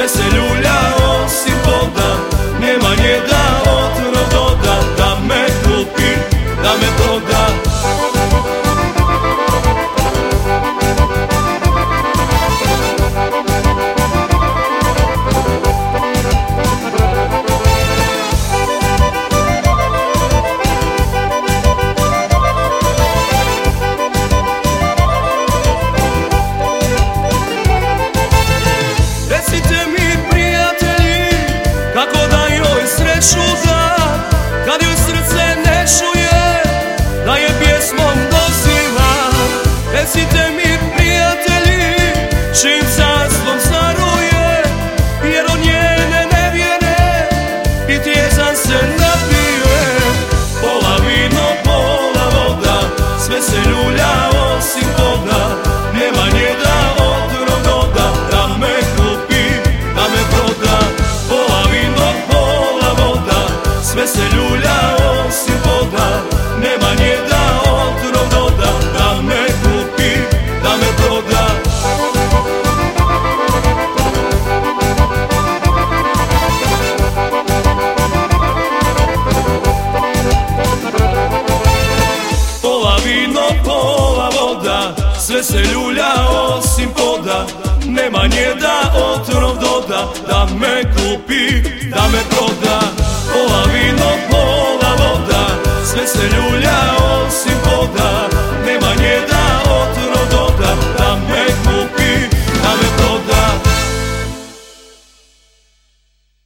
se ljulja osim voda, nema nje da otrov doda, da me kupi, da me proda. Recite mi prijatelji, kako da joj sreću da, kad joj srce ne čuje, da je pjesmom doziva. Recite mi prijatelji, čim zaslom zaruje, jer od njene nevjere i tjezan se napije. Pola vino, pola voda, sve se ljulja osim voda, nema nje da otrov doda, da me kupi, da me proda. Pola vino, pola voda, sve se ljulja osim voda, nema nje da otrov doda, da me kupi, da me proda. Pola vino, pola voda, sve se ljulja osim poda, nema nje da otrov doda, da me kupi, da me proda. Pola vino, pola voda, sve se ljulja